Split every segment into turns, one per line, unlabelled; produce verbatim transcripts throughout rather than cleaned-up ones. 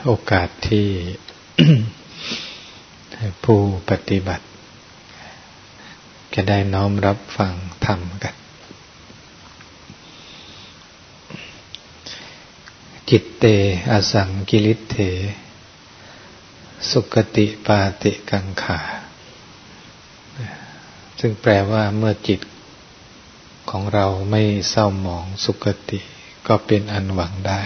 โอกาสที่ ผู้ปฏิบัติจะได้น้อมรับฟังธรรมกันจิตเตอสังกิริเถสุคติปาติกังขาซึ่งแปลว่าเมื่อจิตของเราไม่เศร้าหมองสุคติก็เป็นอันหวังได้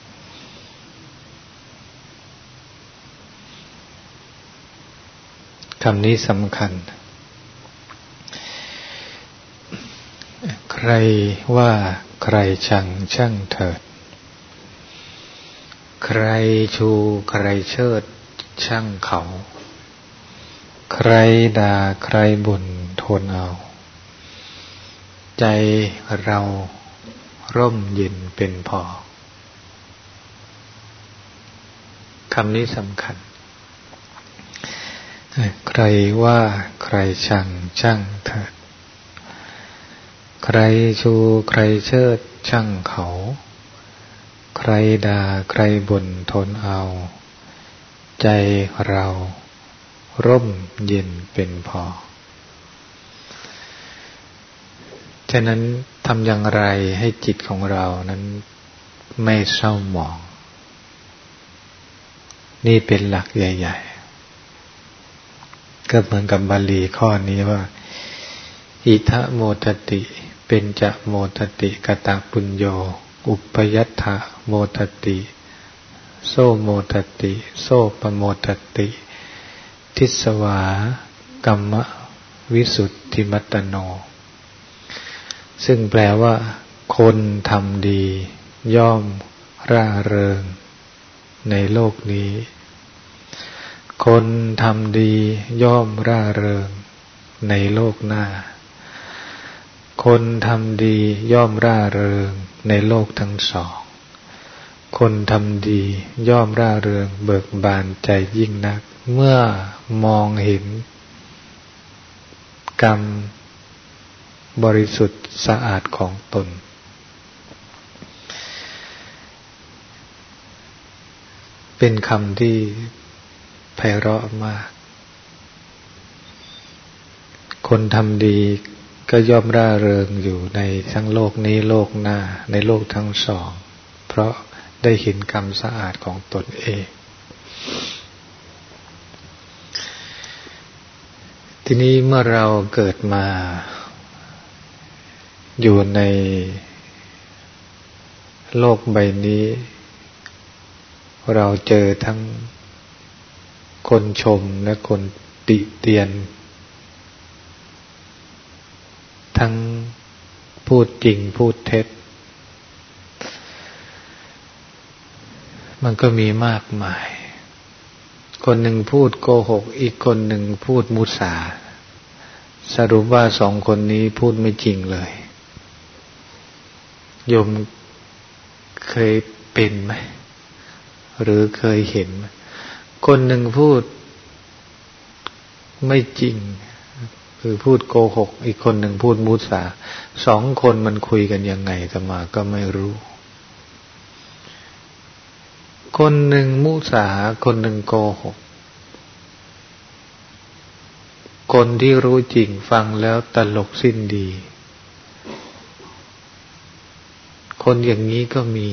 คำนี้สำคัญใครว่าใครชังช่างเถิดใครชูใครเชิดช่างเขาใครด่าใครบ่นทนเอาใจเราร่มเย็นเป็นพอคำนี้สำคัญใครว่าใครชังช่างเถิดใครชูใครเชิดช่างเขาใครด่าใครบ่นทนเอาใจเราร่มเย็นเป็นพอฉะนั้นทำอย่างไรให้จิตของเรานั้นไม่เศร้าหมองนี่เป็นหลักใหญ่ๆก็เหมือนกับบาลีข้อนี้ว่าอิทะโมทติเป็นจะโมทติกตปุญโญอุปยัตถะโมทติโสโมทติโสปโมทติทิสวากัมมะวิสุทธิมัตตโนซึ่งแปลว่าคนทำดีย่อมร่าเริงในโลกนี้คนทำดีย่อมร่าเริงในโลกหน้าคนทำดีย่อมร่าเริงในโลกทั้งสองคนทำดีย่อมร่าเริงเบิกบานใจยิ่งนักเมื่อมองเห็นกรรมบริสุทธิ์สะอาดของตนเป็นคำที่ไพเราะมากคนทำดีก็ย่อมร่าเริงอยู่ในทั้งโลกนี้โลกหน้าในโลกทั้งสองเพราะได้เห็นกรรมสะอาดของตนเองทีนี้เมื่อเราเกิดมาอยู่ในโลกใบนี้เราเจอทั้งคนชมและคนติเตียนทั้งพูดจริงพูดเท็จมันก็มีมากมายคนหนึ่งพูดโกหกอีกคนหนึ่งพูดมุสาสรุปว่าสองคนนี้พูดไม่จริงเลยโยมเคยเป็นไหมหรือเคยเห็นไหมคนหนึ่งพูดไม่จริงคือพูดโกหกอีกคนหนึ่งพูดมุสาสองคนมันคุยกันยังไงอาตมาก็ไม่รู้คนหนึ่งมุสาคนหนึ่งโกหกคนที่รู้จริงฟังแล้วตลกสิ้นดีคนอย่างนี้ก็มี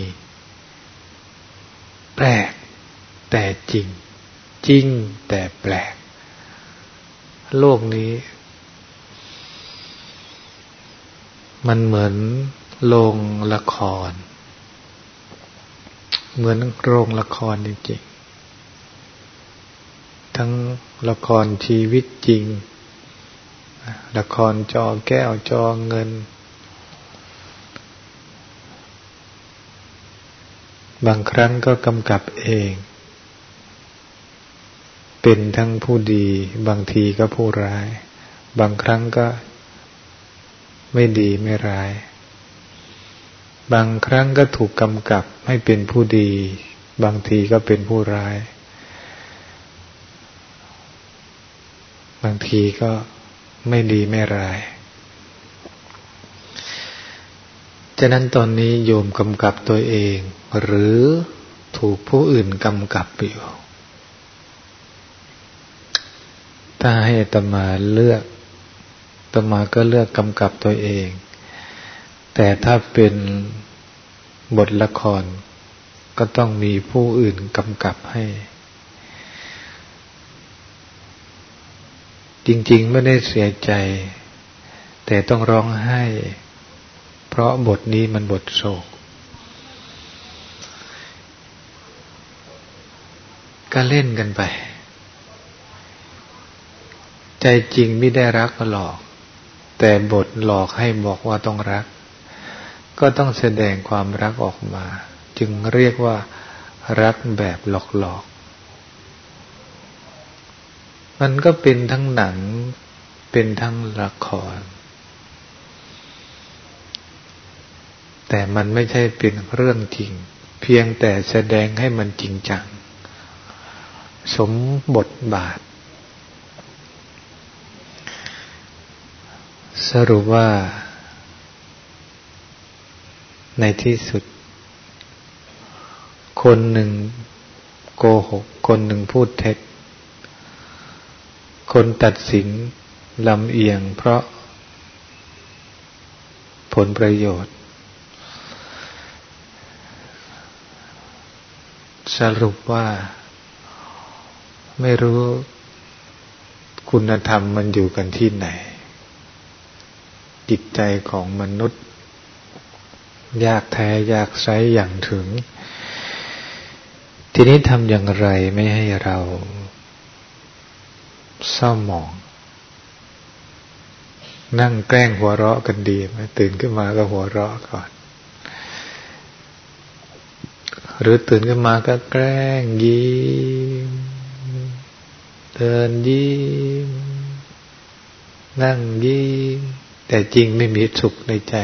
แปลกแต่จริงจริงแต่แปลกโลกนี้มันเหมือนโรงละครเหมือนโรงละครจริงๆทั้งละครชีวิตจริงละครจอแก้วจอเงินบางครั้งก็กำกับเองเป็นทั้งผู้ดีบางทีก็ผู้ร้ายบางครั้งก็ไม่ดีไม่ร้ายบางครั้งก็ถูกกำกับให้เป็นผู้ดีบางทีก็เป็นผู้ร้ายบางทีก็ไม่ดีไม่ร้ายฉะนั้นตอนนี้โยมกำกับตัวเองหรือถูกผู้อื่นกำกับอยู่ถ้าให้อาตมาเลือกอาตมาก็เลือกกำกับตัวเองแต่ถ้าเป็นบทละครก็ต้องมีผู้อื่นกำกับให้จริงๆไม่ได้เสียใจแต่ต้องร้องไห้เพราะบทนี้มันบทโศกก็เล่นกันไปใจจริงไม่ได้รักหรอกแต่บทหลอกให้บอกว่าต้องรักก็ต้องแสดงความรักออกมาจึงเรียกว่ารักแบบหลอกๆมันก็เป็นทั้งหนังเป็นทั้งละครแต่มันไม่ใช่เป็นเรื่องจริงเพียงแต่แสดงให้มันจริงจังสมบทบาทสรุปว่าในที่สุดคนหนึ่งโกหกคนหนึ่งพูดเท็จคนตัดสินลำเอียงเพราะผลประโยชน์สรุปว่าไม่รู้คุณธรรมมันอยู่กันที่ไหนจิตใจของมนุษย์ยากแท้ยากไสอย่างถึงทีนี้ทำอย่างไรไม่ให้เราเศร้าหมองนั่งแกล้งหัวเราะกันดีไหมตื่นขึ้นมาก็หัวเราะก่อนหรือตื่นขึ้นมาก็แกล้งยิ้มเดินยิ้มนั่งยิ้มแต่จริงไม่มีสุขในใจ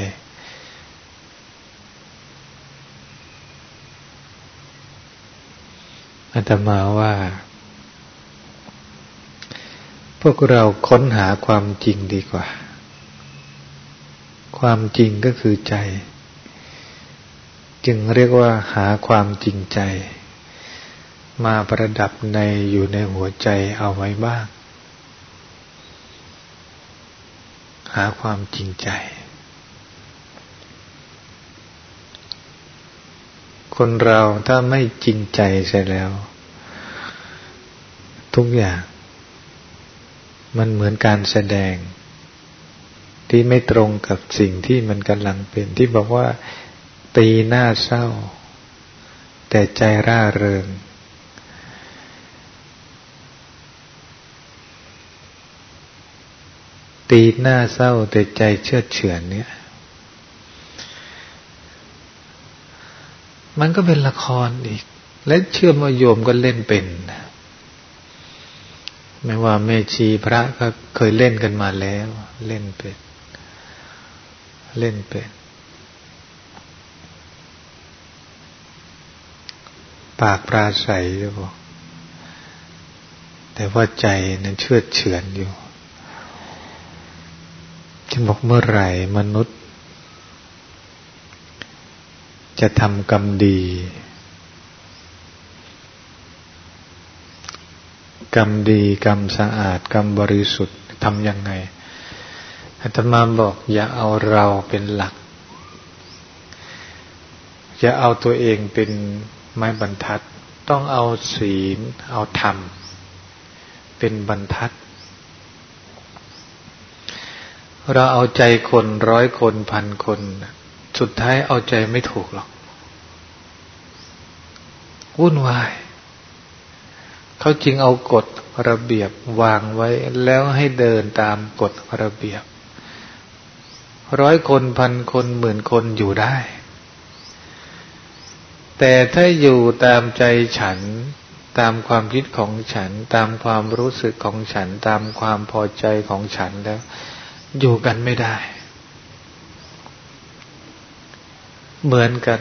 อาตมาว่าพวกเราค้นหาความจริงดีกว่าความจริงก็คือใจจึงเรียกว่าหาความจริงใจมาประดับในอยู่ในหัวใจเอาไว้บ้างหาความจริงใจคนเราถ้าไม่จริงใจเสียแล้วทุกอย่างมันเหมือนการแสดงที่ไม่ตรงกับสิ่งที่มันกำลังเป็นที่บอกว่าตีหน้าเศร้าแต่ใจร่าเริงตีหน้าเศร้าแต่ใจเชื่อเฉือนเนี่ยมันก็เป็นละครอีกและเชื่อว่าโยมก็เล่นเป็นไม่ว่าแม่ชีพระก็เคยเล่นกันมาแล้วเล่นเป็นเล่นเป็นปากปราศัยจะบอกแต่ว่าใจนั้นเชื่อเฉือนอยู่จะบอกเมื่อไหร่มนุษย์จะทำกรรมดีกรรมดีกรรมสะอาดกรรมบริสุทธิ์ทำยังไงอาตมาบอกอย่าเอาเราเป็นหลักอย่าเอาตัวเองเป็นไม้บรรทัดต้องเอาศีลเอาธรรมเป็นบรรทัดเราเอาใจคนร้อยคนพันคนสุดท้ายเอาใจไม่ถูกหรอกวุ่นวายเขาจึงเอากฎระเบียบวางไว้แล้วให้เดินตามกฎระเบียบร้อยคนพันคนหมื่นคนอยู่ได้แต่ถ้าอยู่ตามใจฉันตามความคิดของฉันตามความรู้สึกของฉันตามความพอใจของฉันแล้วอยู่กันไม่ได้เหมือนกัน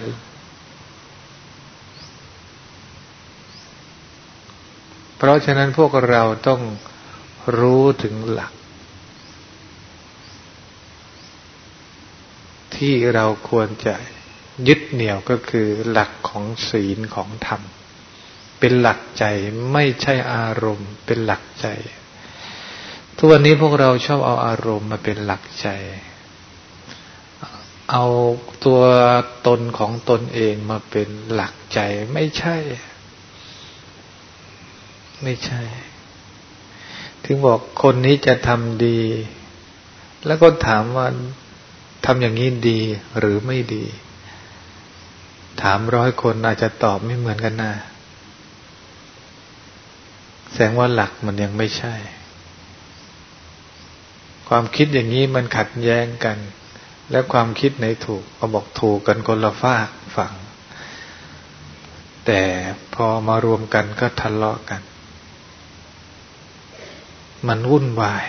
เพราะฉะนั้นพวกเราต้องรู้ถึงหลักที่เราควรจะยึดเหนี่ยวก็คือหลักของศีลของธรรมเป็นหลักใจไม่ใช่อารมณ์เป็นหลักใจทุกวันนี้พวกเราชอบเอาอารมณ์มาเป็นหลักใจเอาตัวตนของตนเองมาเป็นหลักใจไม่ใช่ไม่ใช่ถึงบอกคนนี้จะทำดีแล้วก็ถามว่าทำอย่างนี้ดีหรือไม่ดีถามร้อยคนอาจจะตอบไม่เหมือนกันนะแสดงว่าหลักมันยังไม่ใช่ความคิดอย่างนี้มันขัดแย้งกันและความคิดไหนถูกก็บอกถูกกันคนละฝากฝั่งแต่พอมารวมกันก็ทะเลาะกันมันวุ่นวาย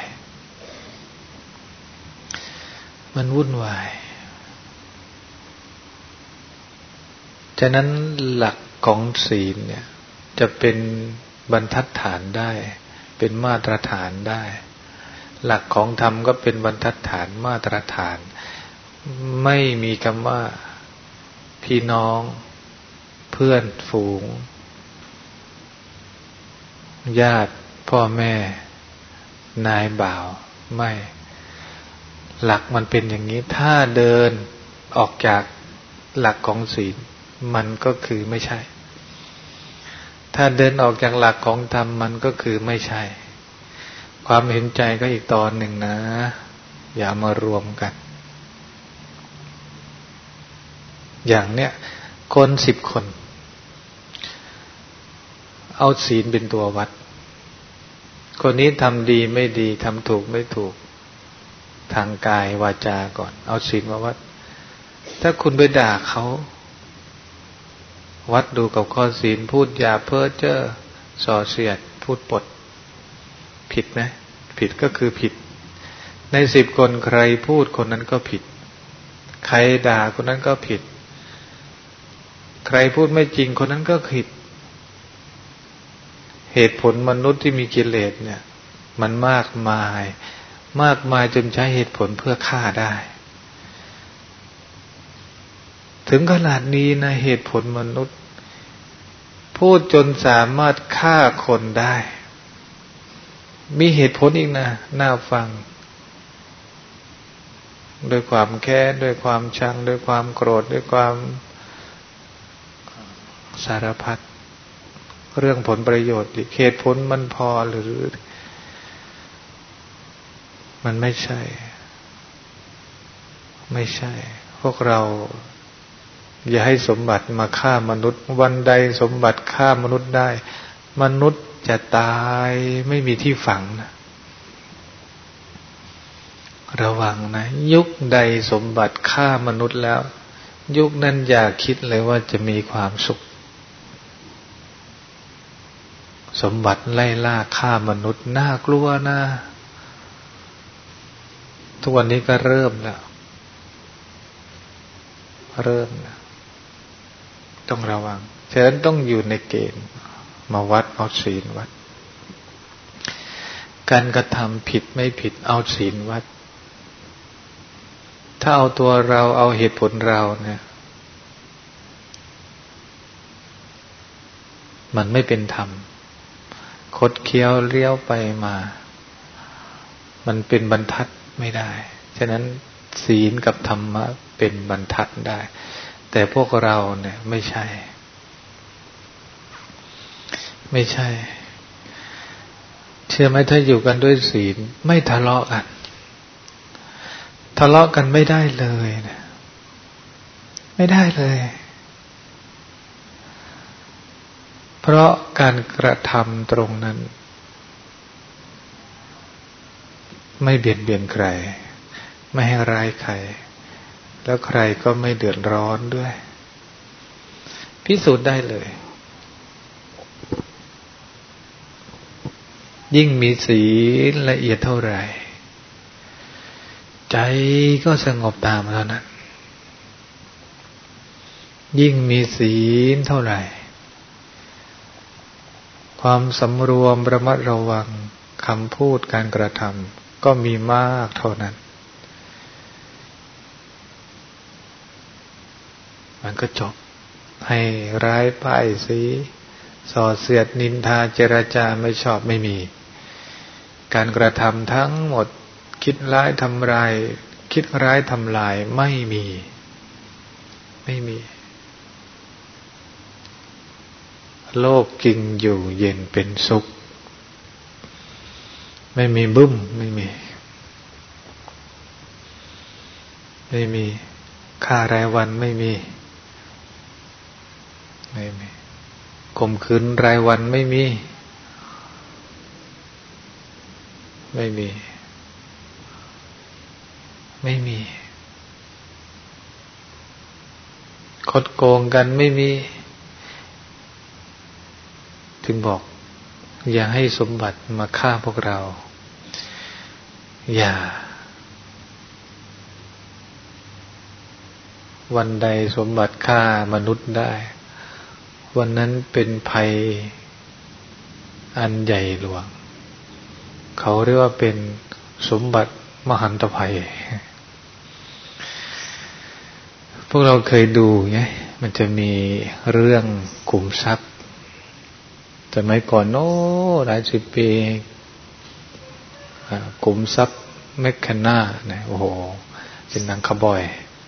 มันวุ่นวายฉะนั้นหลักของศีลเนี่ยจะเป็นบรรทัดฐานได้เป็นมาตรฐานได้หลักของธรรมก็เป็นบรรทัดฐานมาตรฐานไม่มีคำว่าพี่น้องเพื่อนฝูงญาติพ่อแม่นายบ่าวไม่หลักมันเป็นอย่างนี้ถ้าเดินออกจากหลักของศีลมันก็คือไม่ใช่ถ้าเดินออกจากหลักของธรรมมันก็คือไม่ใช่ความเห็นใจก็อีกตอนหนึ่งนะอย่ามารวมกันอย่างเนี้ยคนสิบคนเอาศีลเป็นตัววัดคนนี้ทำดีไม่ดีทำถูกไม่ถูกทางกายวาจาก่อนเอาศีลมาวัดถ้าคุณไปด่าเขาวัดดูกับข้อศีลพูดหยาบเพ้อเจ้อส่อเสียดพูดปดผิดไหมผิดก็คือผิดในสิบคนใครพูดคนนั้นก็ผิดใครด่าคนนั้นก็ผิดใครพูดไม่จริงคนนั้นก็ผิดเหตุผลมนุษย์ที่มีกิเลสเนี่ยมันมากมายมากมายจนใช้เหตุผลเพื่อฆ่าได้ถึงขนาดนี้นะเหตุผลมนุษย์พูดจนสามารถฆ่าคนได้มีเหตุผลอีกนะน่าฟังด้วยความแค้นด้วยความชังด้วยความโกรธด้วยความสารพัดเรื่องผลประโยชน์เหตุผลมันพอหรือมันไม่ใช่ไม่ใช่พวกเราอย่าให้สมบัติมาฆ่ามนุษย์วันใดสมบัติฆ่ามนุษย์ได้มนุษย์จะตายไม่มีที่ฝังนะระวังนะยุคใดสมบัติฆ่ามนุษย์แล้วยุคนั้นอย่าคิดเลยว่าจะมีความสุขสมบัติไล่ล่าฆ่ามนุษย์น่ากลัวนะทุกวันนี้ก็เริ่มแล้วเริ่มแล้วต้องระวังฉะนั้นต้องอยู่ในเกณฑ์มาวัดเอาศีลวัดการกระทำผิดไม่ผิดเอาศีลวัดถ้าเอาตัวเราเอาเหตุผลเราเนี่ยมันไม่เป็นธรรมคดเคี้ยวเลี้ยวไปมามันเป็นบรรทัดไม่ได้ฉะนั้นศีลกับธรรมะเป็นบรรทัดได้แต่พวกเราเนี่ยไม่ใช่ไม่ใช่เชื่อไหมถ้าอยู่กันด้วยศีลไม่ทะเลาะกันทะเลาะกันไม่ได้เลยนะไม่ได้เลยเพราะการกระทำตรงนั้นไม่เบียดเบียนใครไม่ให้ร้ายใครแล้วใครก็ไม่เดือดร้อนด้วยพิสูจน์ได้เลยยิ่งมีศีลละเอียดเท่าไหร่ใจก็สงบตามเท่านั้นยิ่งมีศีลเท่าไหร่ความสำรวมระมัดระวังคำพูดการกระทำก็มีมากเท่านั้นมันมันก็จบให้ร้ายป้ายสีส่อเสียดนินทาเจรจาไม่ชอบไม่มีการกระทำทั้งหมดคิดร้ายทำลายคิดร้ายทำลายไม่มีไม่มีโลกจริงอยู่เย็นเป็นสุขไม่มีบึ้มไม่มีไม่มีค่ารายวันไม่มีไม่มีข่มขืนรายวันไม่มีไม่มีไม่มีคดโกงกันไม่มีถึงบอกอย่าให้สมบัติมาฆ่าพวกเราอย่าวันใดสมบัติฆ่ามนุษย์ได้วันนั้นเป็นภัยอันใหญ่หลวงเขาเรียกว่าเป็นสมบัติมหันตภัยพวกเราเคยดูไงมันจะมีเรื่องขุมทรัพย์สมัยก่อนโน้หลายสิบปีขุมทรัพย์แมคคาน่าเนี่ยโอ้โหเป็นหนังคาวบอย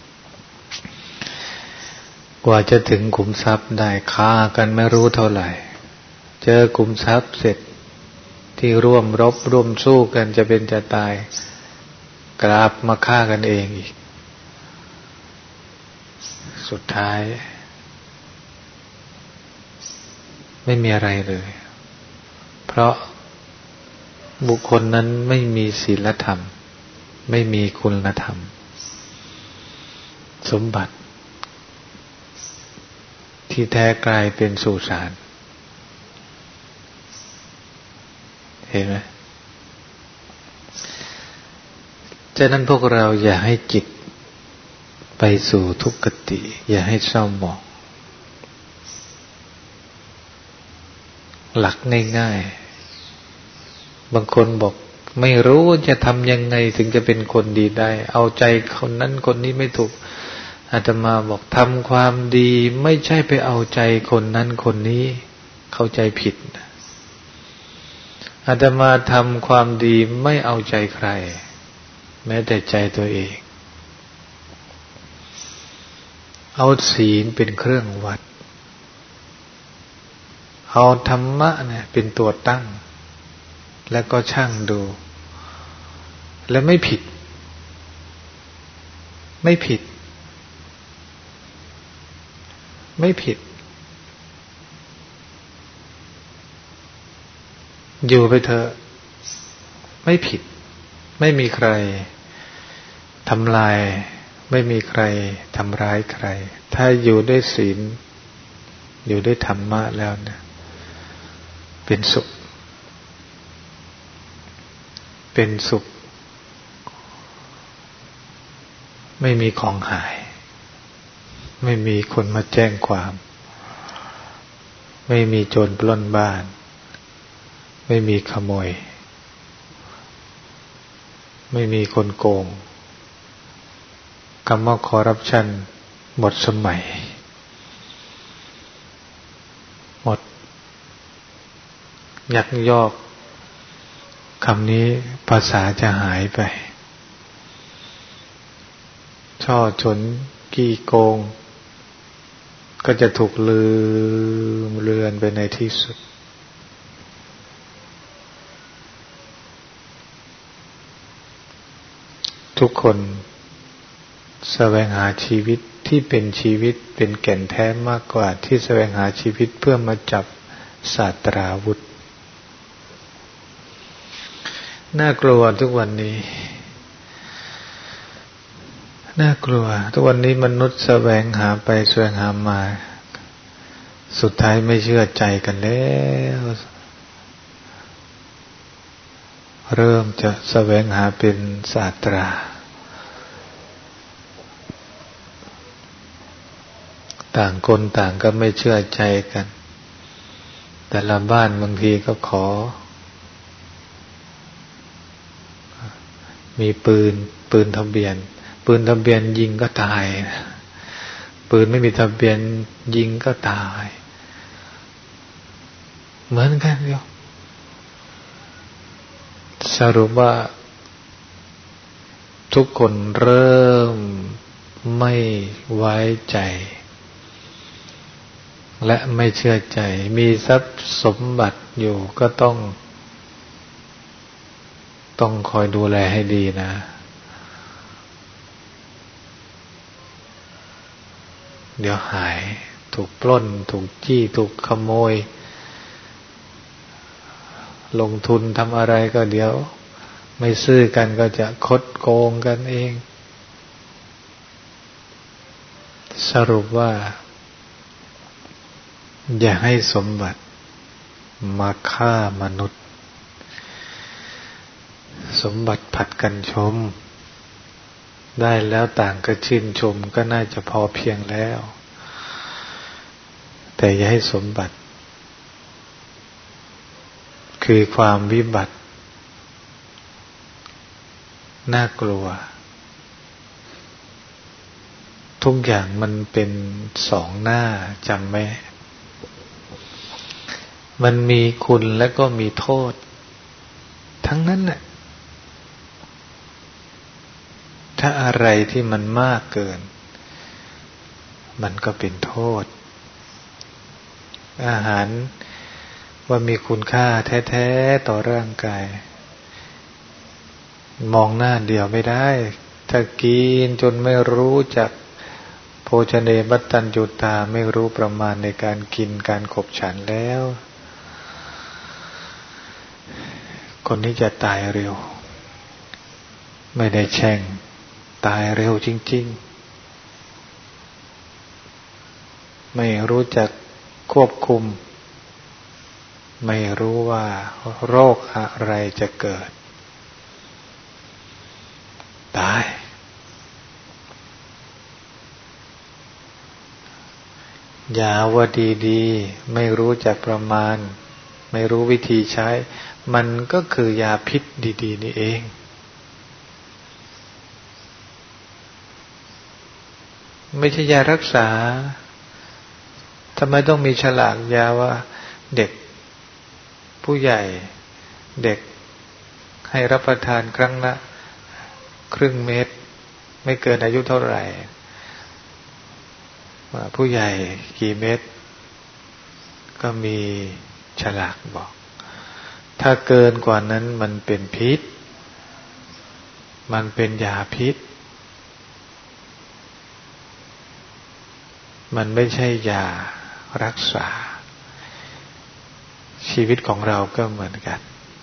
กว่าจะถึงขุมทรัพย์ได้ฆ่ากันไม่รู้เท่าไหร่เจอขุมทรัพย์เสร็จที่ร่วมรบร่วมสู้กันจะเป็นจะตายกลับมาฆ่ากันเองอีกสุดท้ายไม่มีอะไรเลยเพราะบุคคลนั้นไม่มีศีลธรรมไม่มีคุณธรรมสมบัติที่แท้กลายเป็นสุสานเห็นไหมฉะนั้นพวกเราอย่าให้จิตไปสู่ทุกขติอย่าให้เศร้าหมองหลักง่ายๆบางคนบอกไม่รู้จะทำยังไงถึงจะเป็นคนดีได้เอาใจคนนั้นคนนี้ไม่ถูกอาตมาบอกทำความดีไม่ใช่ไปเอาใจคนนั้นคนนี้เข้าใจผิดอาตมาทำความดีไม่เอาใจใครแม้แต่ใจตัวเองเอาศีลเป็นเครื่องวัดเอาธรรมะเนี่ยเป็นตัวตั้งแล้วก็ชั่งดูและไม่ผิดไม่ผิดไม่ผิดอยู่ไปเถอะไม่ผิดไม่มีใครทำลายไม่มีใครทำร้ายใครถ้าอยู่ด้วยศีลอยู่ด้วยธรรมะแล้วเนี่ยเป็นสุขเป็นสุขไม่มีของหายไม่มีคนมาแจ้งความไม่มีโจรปล้นบ้านไม่มีขโมยไม่มีคนโกงคำว่าคอร์รัปชันหมดสมัยหมดยักยอกคำนี้ภาษาจะหายไปช่อฉนกี้โกงก็จะถูกลืมเลือนไปในที่สุดทุกคนแสวงหาชีวิตที่เป็นชีวิตเป็นแก่นแท้มากกว่าที่แสวงหาชีวิตเพื่อมาจับศาสตราวุธน่ากลัวทุกวันนี้น่ากลัวทุกวันนี้มนุษย์แสวงหาไปแสวงหามาสุดท้ายไม่เชื่อใจกันแล้วเริ่มจะแสวงหาเป็นศาสตราต่างคนต่างก็ไม่เชื่อใจกันแต่ละบ้านบางทีก็ขอมีปืนปืนทะเบียนปืนทะเบียนยิงก็ตายปืนไม่มีทะเบียนยิงก็ตายเหมือนกันโยมสรุปว่าทุกคนเริ่มไม่ไว้ใจและไม่เชื่อใจมีทรัพย์สมบัติอยู่ก็ต้องต้องคอยดูแลให้ดีนะเดี๋ยวหายถูกปล้นถูกจี้ถูกขโมยลงทุนทำอะไรก็เดี๋ยวไม่ซื่อกันก็จะคดโกงกันเองสรุปว่าอย่าให้สมบัติมาฆ่ามนุษย์สมบัติผัดกันชมได้แล้วต่างก็ชื่นชมก็น่าจะพอเพียงแล้วแต่อย่าให้สมบัติคือความวิบัติน่ากลัวทุกอย่างมันเป็นสองหน้าจำไหมมันมีคุณและก็มีโทษทั้งนั้นน่ะถ้าอะไรที่มันมากเกินมันก็เป็นโทษอาหารว่ามีคุณค่าแท้ๆต่อร่างกายมองหน้าเดียวไม่ได้ถ้ากินจนไม่รู้จักโภชเนมัตตัญญูตาไม่รู้ประมาณในการกินการขบฉันแล้วคนนี้จะตายเร็วไม่ได้แช่งตายเร็วจริงๆไม่รู้จักควบคุมไม่รู้ว่าโรคอะไรจะเกิดตายยาวดีๆไม่รู้จักประมาณไม่รู้วิธีใช้มันก็คือยาพิษดีๆนี่เองไม่ใช่ยารักษาทำไมต้องมีฉลากยาว่าเด็กผู้ใหญ่เด็กให้รับประทานครั้งละครึ่งเม็ดไม่เกินอายุเท่าไหร่ว่าผู้ใหญ่กี่เม็ดก็มีฉลากบอกถ้าเกินกว่านั้นมันเป็นพิษมันเป็นยาพิษมันไม่ใช่ยารักษาชีวิตของเราก็เหมือนกัน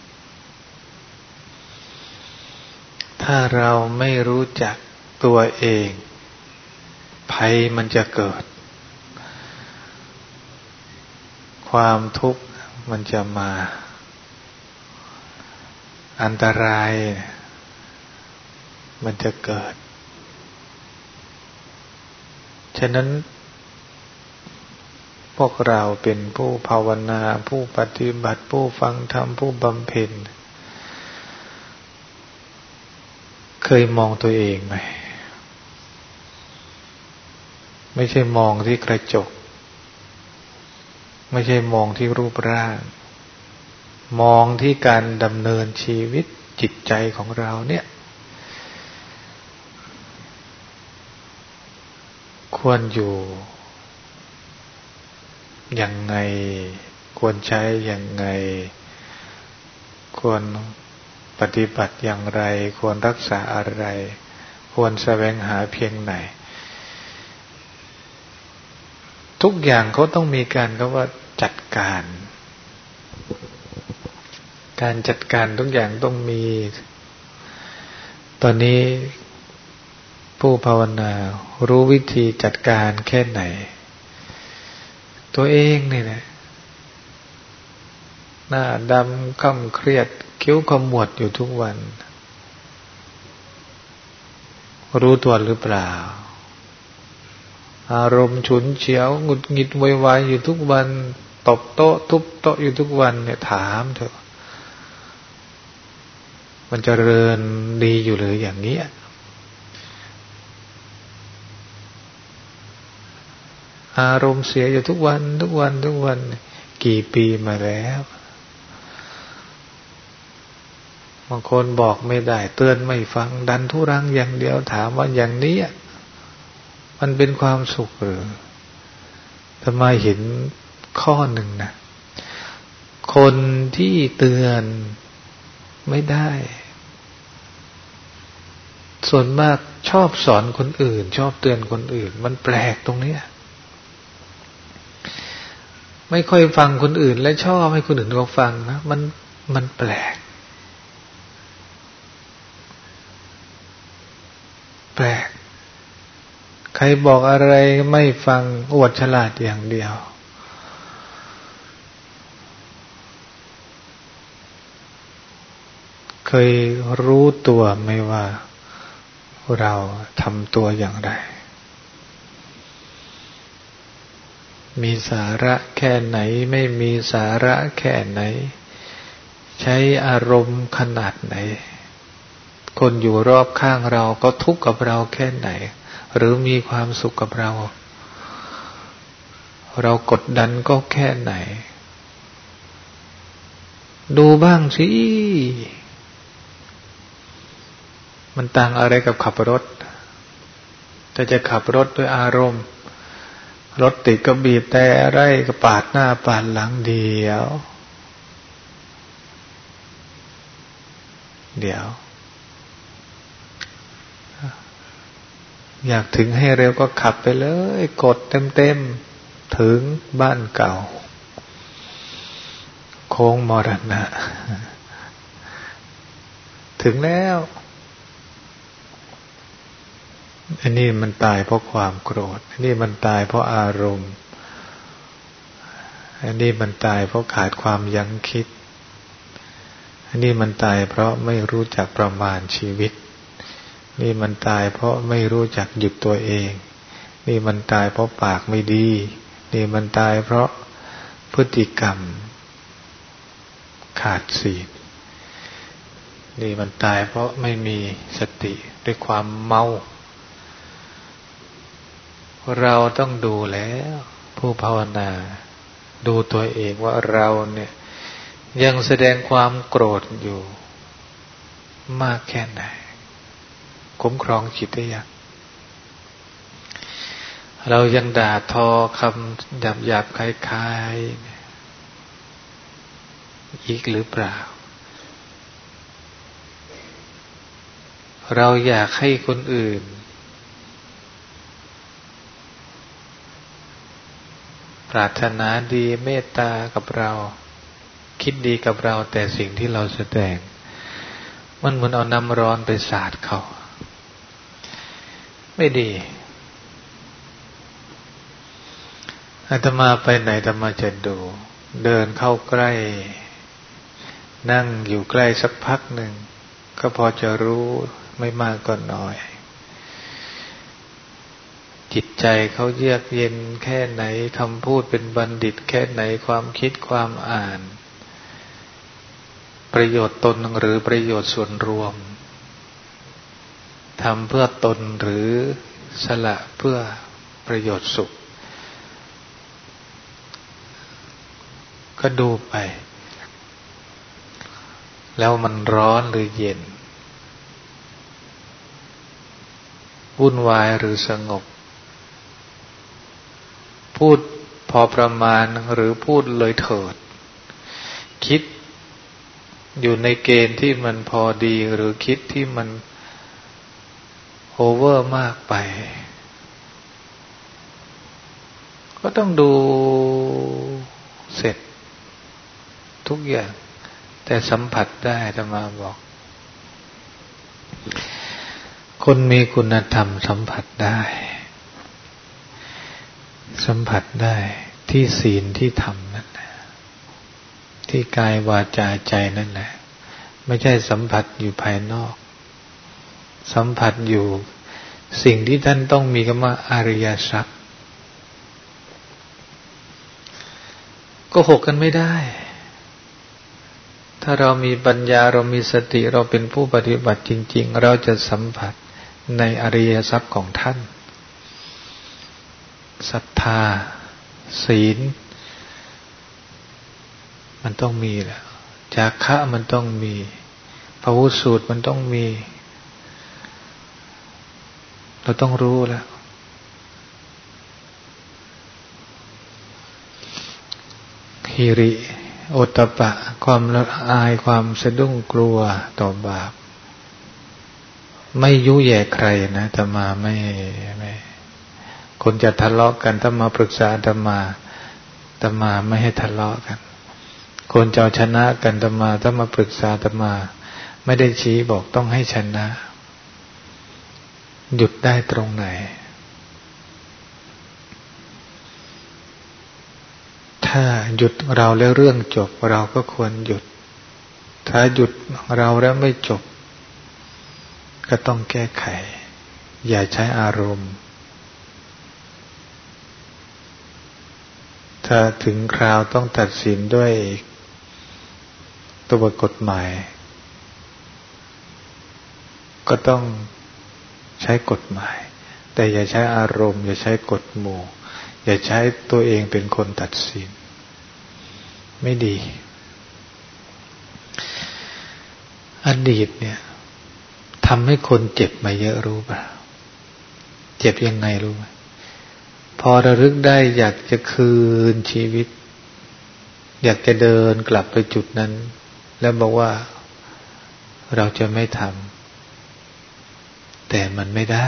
ถ้าเราไม่รู้จักตัวเองภัยมันจะเกิดความทุกข์มันจะมาอันตรายมันจะเกิดฉะนั้นพวกเราเป็นผู้ภาวนาผู้ปฏิบัติผู้ฟังธรรมผู้บำเพ็ญเคยมองตัวเองไหมไม่ใช่มองที่กระจกไม่ใช่มองที่รูปร่างมองที่การดำเนินชีวิตจิตใจของเราเนี่ยควรอยู่ยังไงควรใช้ยังไงควรปฏิบัติอย่างไรควรรักษาอะไรควรแสวงหาเพียงไหนทุกอย่างเขาต้องมีการคำว่าจัดการการจัดการทุกอย่างต้องมีตอนนี้ผู้ภาวนารู้วิธีจัดการแค่ไหนตัวเองนี่แหละหน้าดำค่ำเครียดคิ้วขมวดอยู่ทุกวันรู้ตัวหรือเปล่าอารมณ์ฉุนเฉียวหงุดหงิดโวยวายอยู่ทุกวันตบโต๊ะทุบโต๊ะอยู่ทุกวันเนี่ยถามเถอะมันเจริญดีอยู่หรืออย่างนี้อารมณ์เสียอยู่ทุกวันทุกวันทุกวันกี่ปีมาแล้วบางคนบอกไม่ได้เตือนไม่ฟังดันทุรังอย่างเดียวถามว่าอย่างนี้มันเป็นความสุขหรือทำไมเห็นข้อหนึ่งนะคนที่เตือนไม่ได้ส่วนมากชอบสอนคนอื่นชอบเตือนคนอื่นมันแปลกตรงนี้ไม่ค่อยฟังคนอื่นและชอบให้คนอื่นเขาฟังนะมันมันแปลกแปลกใครบอกอะไรไม่ฟังอวดฉลาดอย่างเดียวเคยรู้ตัวไหมว่าเราทำตัวอย่างไรมีสาระแค่ไหนไม่มีสาระแค่ไหนใช้อารมณ์ขนาดไหนคนอยู่รอบข้างเราก็ทุกข์กับเราแค่ไหนหรือมีความสุขกับเราเรากดดันก็แค่ไหนดูบ้างสิมันต่างอะไรกับขับรถถ้าจะขับรถด้วยอารมณ์รถติดก็บีบแต่อะไรก็ปาดหน้าปาดหลังเดียวเดี๋ยวอยากถึงให้เร็วก็ขับไปเลยกดเต็มๆถึงบ้านเก่าโค้งมรณะถึงแล้วอันนี้มันตายเพราะความโกรธอันนี้มันตายเพราะอารมณ์อันนี้มันตายเพราะขาดความยั้งคิดอันนี้มันตายเพราะไม่รู้จักประมาณชีวิตนี่มันตายเพราะไม่รู้จักหยุดตัวเองนี่มันตายเพราะปากไม่ดีนี่มันตายเพราะพฤติกรรมขาดศีลนี่มันตายเพราะไม่มีสติด้วยความเมาเราต้องดูแล้วผู้ภาวนาดูตัวเองว่าเราเนี่ยยังแสดงความโกรธอยู่มากแค่ไหนคุ้มครองจิตได้ยังเรายังด่าทอคำหยาบหยาบคล้ายๆอีกหรือเปล่าเราอยากให้คนอื่นปรารถนาดีเมตตากับเราคิดดีกับเราแต่สิ่งที่เราแสดงมันเหมือนเอาน้ำร้อนไปสาดเขาไม่ดีอาตมาไปไหนอาตมาจะดูเดินเข้าใกล้นั่งอยู่ใกล้สักพักหนึ่งก็พอจะรู้ไม่มากก็น้อยจิตใจเขาเยือกเย็นแค่ไหนคำพูดเป็นบัณฑิตแค่ไหนความคิดความอ่านประโยชน์ตนหรือประโยชน์ส่วนรวมทำเพื่อตนหรือสละเพื่อประโยชน์สุขก็ดูไปแล้วมันร้อนหรือเย็นวุ่นวายหรือสงบพูดพอประมาณหรือพูดเลยเถิดคิดอยู่ในเกณฑ์ที่มันพอดีหรือคิดที่มันโอเวอร์มากไปก็ต้องดูเสร็จทุกอย่างแต่สัมผัสได้อาตมาบอกคนมีคุณธรรมสัมผัสได้สัมผัสได้ที่ศีลที่ธรรมนั่นแหละที่กายวาจาใจนั่นแหละไม่ใช่สัมผัสอยู่ภายนอกสัมผัสอยู่สิ่งที่ท่านต้องมีคำว่าอริยทรัพย์ก็หกกันไม่ได้ถ้าเรามีปัญญาเรามีสติเราเป็นผู้ปฏิบัติจริงๆเราจะสัมผัสในอริยทรัพย์ของท่านศรัทธาศีลมันต้องมีแหละจาคะมันต้องมีพหุสูตรมันต้องมีเราต้องรู้แล้วหิริโอตตัปปะความละอายความสะดุ้งกลัวต่อบาปไม่ยุแย่ใครนะอาตมาไม่ไม่คนจะทะเลาะกันถ้ามาปรึกษาอาตมาอาตมาไม่ให้ทะเลาะกันคนจะชนะกันอาตมาถ้ามาปรึกษาอาตมาไม่ได้ชี้บอกต้องให้ชนะหยุดได้ตรงไหนถ้าหยุดเราแล้วเรื่องจบเราก็ควรหยุดถ้าหยุดเราแล้วไม่จบก็ต้องแก้ไขอย่าใช้อารมณ์ถ้าถึงคราวต้องตัดสินด้วยตัวกฎหมายก็ต้องใช้กฎหมายแต่อย่าใช้อารมณ์อย่าใช้กฎหมู่อย่าใช้ตัวเองเป็นคนตัดสินไม่ดีอดีตเนี่ยทำให้คนเจ็บมาเยอะรู้ป่ะเจ็บยังไงรู้ไหมพอระลึกได้อยากจะคืนชีวิตอยากจะเดินกลับไปจุดนั้นแล้วบอกว่าเราจะไม่ทำแต่มันไม่ได้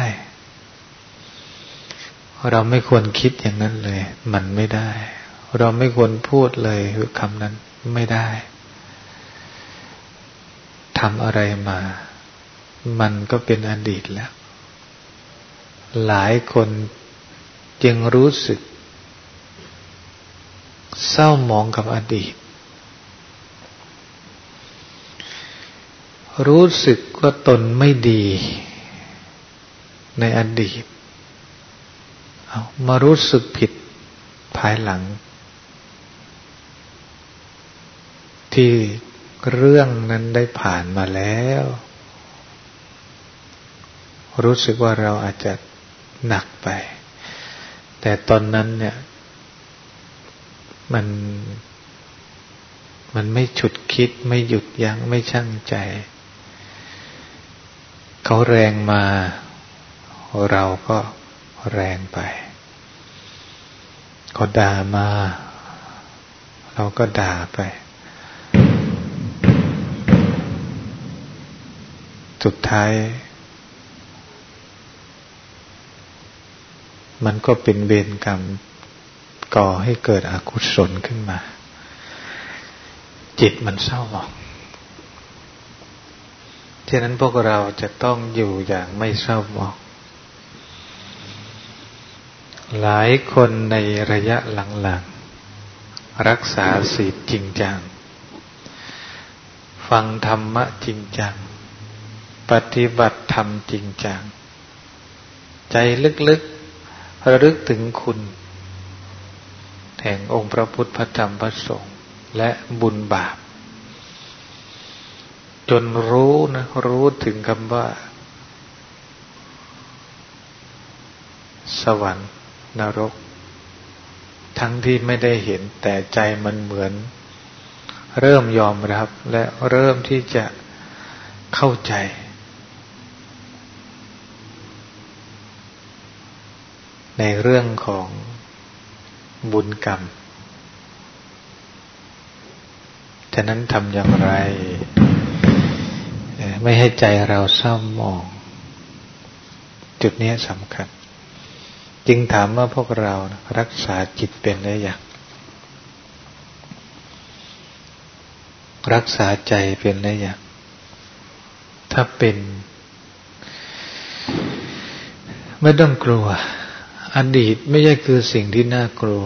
เราไม่ควรคิดอย่างนั้นเลยมันไม่ได้เราไม่ควรพูดเลยคำนั้นไม่ได้ทำอะไรมามันก็เป็นอดีตแล้วหลายคนจึงรู้สึกเศร้าหมองกับอดีตรู้สึกว่าตนไม่ดีในอดีตเอามารู้สึกผิดภายหลังที่เรื่องนั้นได้ผ่านมาแล้วรู้สึกว่าเราอาจจะหนักไปแต่ตอนนั้นเนี่ยมันมันไม่ฉุดคิดไม่หยุดยั้งไม่ชั่งใจเขาแรงมาเราก็แรงไปเขาด่ามาเราก็ด่าไปสุดท้ายมันก็เป็นเวรกรรมก่อให้เกิดอกุศลขึ้นมาจิตมันเศร้าหมองฉะนั้นพวกเราจะต้องอยู่อย่างไม่เศร้าหมองหลายคนในระยะหลังๆรักษาศีลจริงจังฟังธรรมะจริงจังปฏิบัติธรรมจริงจังใจลึกๆระลึกถึงคุณแห่งองค์พระพุทธพระธรรมพระสงฆ์และบุญบาปจนรู้นะรู้ถึงคำว่าสวรรค์นรกทั้งที่ไม่ได้เห็นแต่ใจมันเหมือนเริ่มยอมรับและเริ่มที่จะเข้าใจในเรื่องของบุญกรรมฉะนั้นทำอย่างไรไม่ให้ใจเราเศร้าหมองจุดนี้สำคัญจึงถามว่าพวกเรารักษาจิตเป็นหรือยังรักษาใจเป็นหรือยังถ้าเป็นไม่ต้องกลัวอดีตไม่ใช่คือสิ่งที่น่ากลัว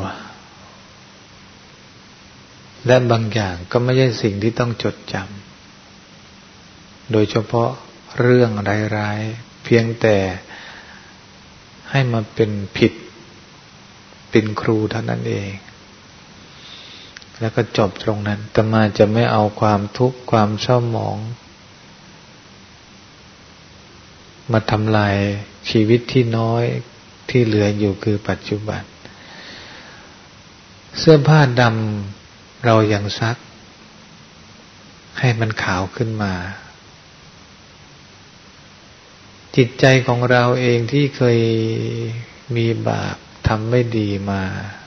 และบางอย่างก็ไม่ใช่สิ่งที่ต้องจดจำโดยเฉพาะเรื่องร้ายๆเพียงแต่ให้มาเป็นผิดเป็นครูเท่านั้นเองแล้วก็จบตรงนั้นแต่มาจะไม่เอาความทุกข์ความเศร้าหมองมาทำลายชีวิตที่น้อยที่เหลืออยู่คือปัจจุบันเสื้อผ้าดำเรายังซักให้มันขาวขึ้นมาจิตใจของเราเองที่เคยมีบาปทำไม่ดีมา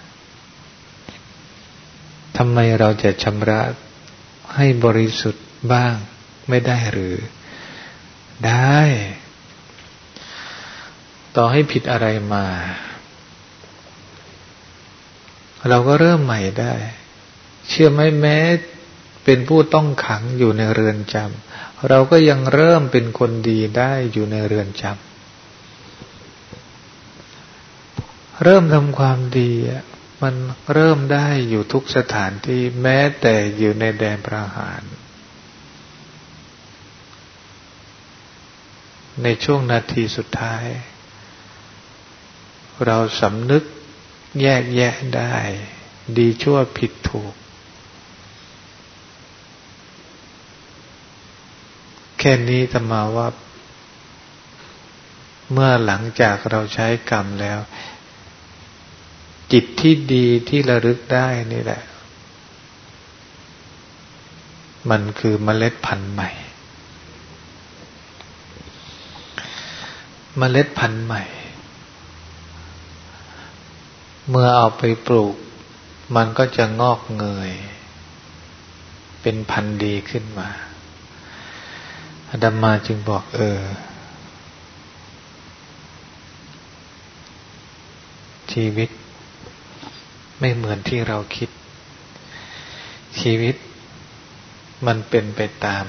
ทำไมเราจะชำระให้บริสุทธิ์บ้างไม่ได้หรือได้ต่อให้ผิดอะไรมาเราก็เริ่มใหม่ได้เชื่อไหมแม้เป็นผู้ต้องขังอยู่ในเรือนจำเราก็ยังเริ่มเป็นคนดีได้อยู่ในเรือนจำเริ่มทำความดีมันเริ่มได้อยู่ทุกสถานที่แม้แต่อยู่ในแดนประหารในช่วงนาทีสุดท้ายเราสำนึกแยกแยะได้ดีชั่วผิดถูกแค่นี้อาตมาว่าเมื่อหลังจากเราใช้กรรมแล้วจิตที่ดีที่ระลึกได้นี่แหละมันคือเมล็ดพันธุ์ใหม่เมล็ดพันธุ์ใหม่เมื่อเอาไปปลูกมันก็จะงอกเงยเป็นพันธุ์ดีขึ้นมาอาตมาจึงบอกเออชีวิตไม่เหมือนที่เราคิดชีวิตมันเป็นไปตาม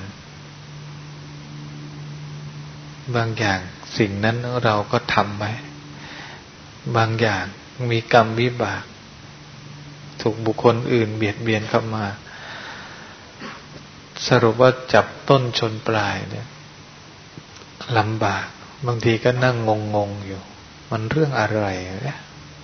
บางอย่างสิ่งนั้นเราก็ทำไว้บางอย่างมีกรรมวิบากถูกบุคคลอื่นเบียดเบียนเข้ามาสรุปว่าจับต้นชนปลายเนี่ยลำบากบางทีก็นั่งงงๆอยู่มันเรื่องอะไรเนี่ย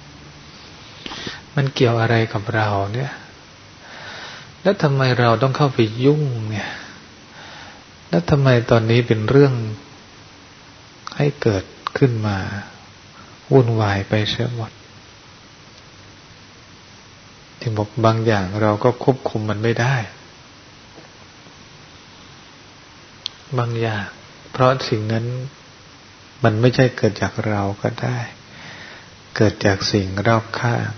มันเกี่ยวอะไรกับเราเนี่ยแล้วทำไมเราต้องเข้าไปยุ่งเนี่ยแล้วทำไมตอนนี้เป็นเรื่องให้เกิดขึ้นมาวุ่นวายไปเสียหมดถึงบอกบางอย่างเราก็ควบคุมมันไม่ได้บางอย่างเพราะสิ่งนั้นมันไม่ใช่เกิดจากเราก็ได้เกิดจากสิ่งรอบข้าง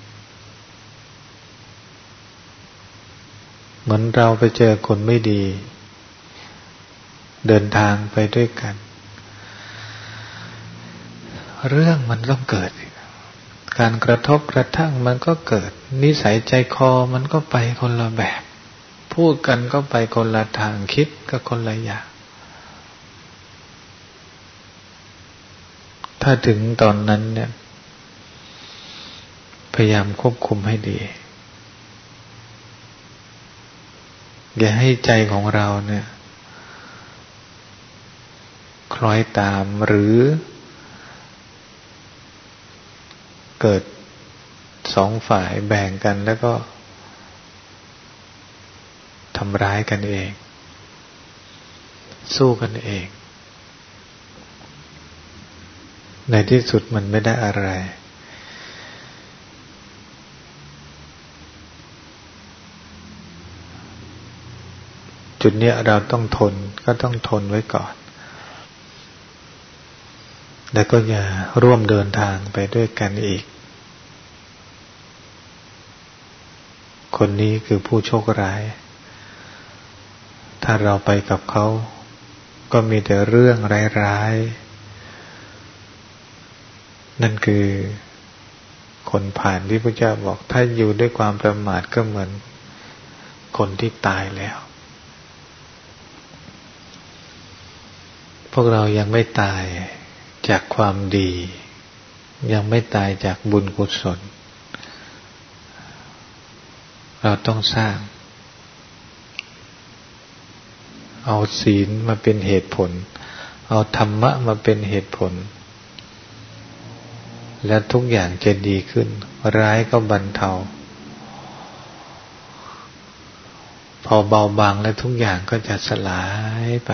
เหมือนเราไปเจอคนไม่ดีเดินทางไปด้วยกันเรื่องมันต้องเกิดการกระทบกระทั่งมันก็เกิดนิสัยใจคอมันก็ไปคนละแบบพูดกันก็ไปคนละทางคิดก็คนละอย่างถ้าถึงตอนนั้นเนี่ยพยายามควบคุมให้ดีอย่าให้ใจของเราเนี่ยคล้อยตามหรือเกิดสองฝ่ายแบ่งกันแล้วก็ทำร้ายกันเองสู้กันเองในที่สุดมันไม่ได้อะไรจุดเนี้ยเราต้องทนก็ต้องทนไว้ก่อนแล้วก็อย่าร่วมเดินทางไปด้วยกันอีกคนนี้คือผู้โชคร้ายถ้าเราไปกับเขาก็มีแต่เรื่องร้ายๆนั่นคือคนผ่านที่พระเจ้าบอกถ้าอยู่ด้วยความประมาทก็เหมือนคนที่ตายแล้วพวกเรายังไม่ตายจากความดียังไม่ตายจากบุญกุศลเราต้องสร้างเอาศีลมาเป็นเหตุผลเอาธรรมะมาเป็นเหตุผลและทุกอย่างจะดีขึ้นร้ายก็บรรเทาพอเบาบางและทุกอย่างก็จะสลายไป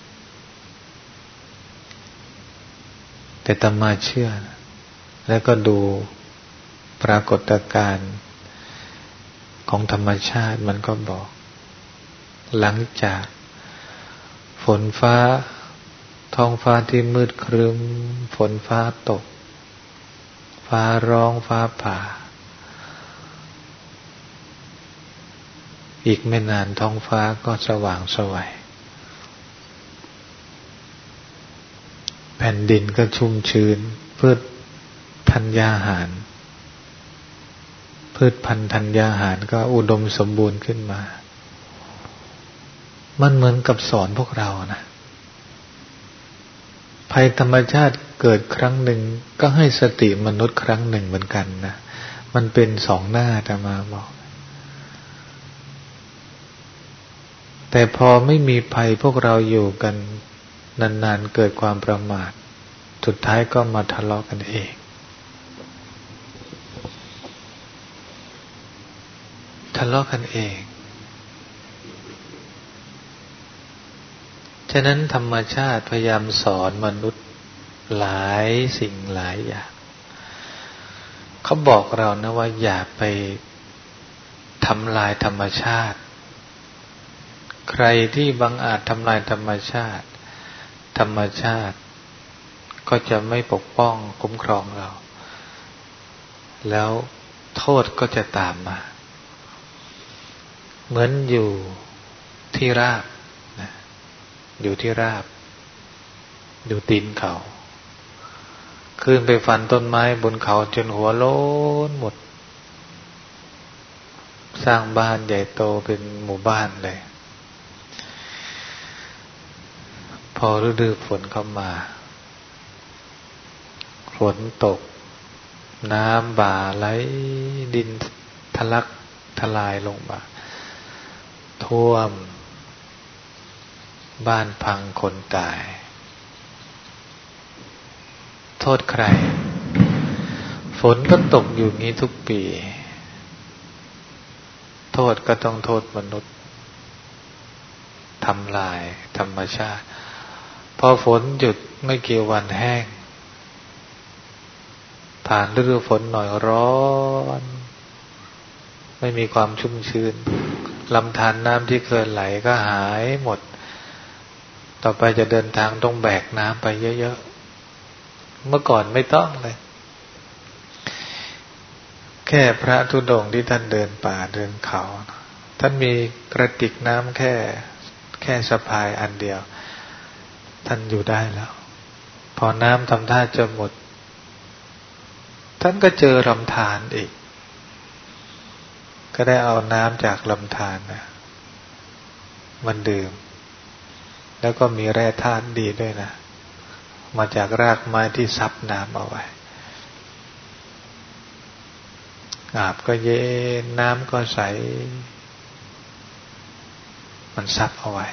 แต่อาตมาเชื่อแล้วก็ดูปรากฏการณ์ของธรรมชาติมันก็บอกหลังจากฝนฟ้าท้องฟ้าที่มืดครึ้มฝนฟ้าตกฟ้าร้องฟ้าผ่าอีกไม่นานท้องฟ้าก็สว่างไสวแผ่นดินก็ชุ่มชื้นพืชธัญญาหารพืชพันธุ์ธัญญาหารก็อุดมสมบูรณ์ขึ้นมามันเหมือนกับสอนพวกเรานะภัยธรรมชาติเกิดครั้งหนึ่งก็ให้สติมนุษย์ครั้งหนึ่งเหมือนกันนะมันเป็นสองหน้าอาตมาบอกแต่พอไม่มีภัยพวกเราอยู่กันนานๆเกิดความประมาทสุดท้ายก็มาทะเลาะกันเองทะเลาะกันเองฉะนั้นธรรมชาติพยายามสอนมนุษย์หลายสิ่งหลายอย่างเขาบอกเรานะว่าอย่าไปทำลายธรรมชาติใครที่บังอาจทำลายธรรมชาติธรรมชาติก็จะไม่ปกป้องคุ้มครองเราแล้วโทษก็จะตามมาเหมือนอยู่ที่ราบนะอยู่ที่ราบอยู่ตีนเขาขึ้นไปฟันต้นไม้บนเขาจนหัวโล้นหมดสร้างบ้านใหญ่โตเป็นหมู่บ้านเลยพอฤดูฝนเข้ามาฝนตกน้ำบ่าไหลดินทะลักทลายลงมาท่วมบ้านพังคนตายโทษใครฝนก็ตกอยู่งี้ทุกปีโทษก็ต้องโทษมนุษย์ทำลายธรรมชาติพอฝนหยุดไม่กี่วันแห้งผ่านฤดูฝนหน่อยร้อนไม่มีความชุ่มชื้นลำธารน้ำที่เคยไหลก็หายหมดต่อไปจะเดินทางต้องแบกน้ำไปเยอะๆเมื่อก่อนไม่ต้องเลยแค่พระธุดงค์ที่ท่านเดินป่าเดินเขาท่านมีกระติกน้ำแค่แค่สะพายอันเดียวท่านอยู่ได้แล้วพอน้ำทำท่าจะหมดท่านก็เจอลำธารอีกก็ได้เอาน้ำจากลำธารนะมันดื่มแล้วก็มีแร่ธาตุดีด้วยนะมาจากรากไม้ที่ซับน้ำเอาไว้อาบก็เย็นน้ำก็ใสมันซับเอาไว้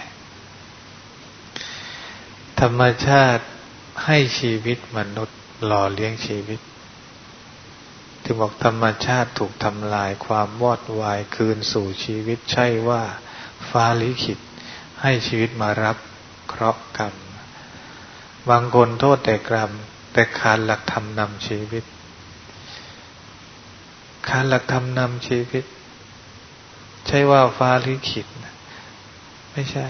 ธรรมชาติให้ชีวิตมนุษย์หล่อเลี้ยงชีวิตถึงบอกธรรมชาติถูกทำลายความวอดวายคืนสู่ชีวิตใช่ว่าฟ้าลิขิตให้ชีวิตมารับเคราะห์กรรมบางคนโทษแต่กรรมแต่ขาดหลักธรรมนำชีวิตขาดหลักธรรมนำชีวิตใช่ว่าฟ้าลิขิตไม่ใช่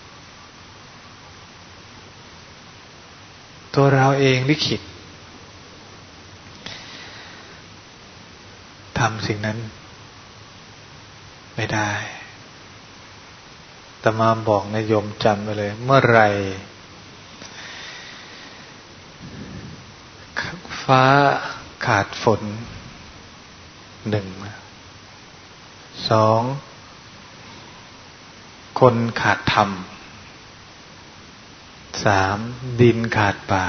ตัวเราเองลิขิตทำสิ่งนั้นไม่ได้อาตมาบอกนายโยมจำไว้เลยเมื่อไรฟ้าขาดฝนหนึ่งสองคนขาดธรรมสามดินขาดป่า